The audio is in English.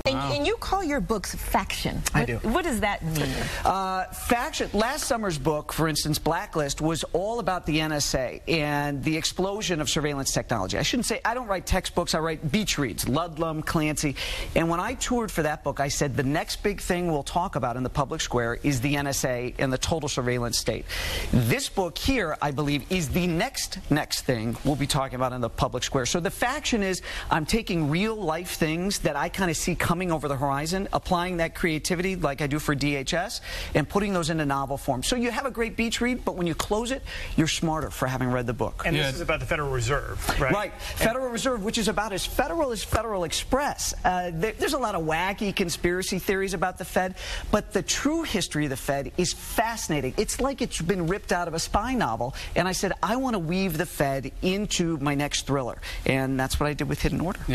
And you call your books faction. I do. What does that mean? Faction. Last summer's book, for instance, Blacklist, was all about the NSA and the explosion of surveillance technology. I shouldn't say, I don't write textbooks, I write beach reads, Ludlum, Clancy. And when I toured for that book, I said the next big thing we'll talk about in the public square is the NSA and the total surveillance state. This book here, I believe, is the next thing we'll be talking about in the public square. So the faction is, I'm taking real life things that I kind of see coming over the horizon, applying that creativity like I do for DHS, and putting those into novel form. So you have a great beach read, but when you close it, you're smarter for having read the book. And this is about the Federal Reserve, right? Right. Federal Reserve, which is about as federal as Federal Express. There's a lot of wacky conspiracy theories about the Fed, but the true history of the Fed is fascinating. It's like it's been ripped out of a spy novel, and I said, I want to weave the Fed into my next thriller, and that's what I did with Hidden Order.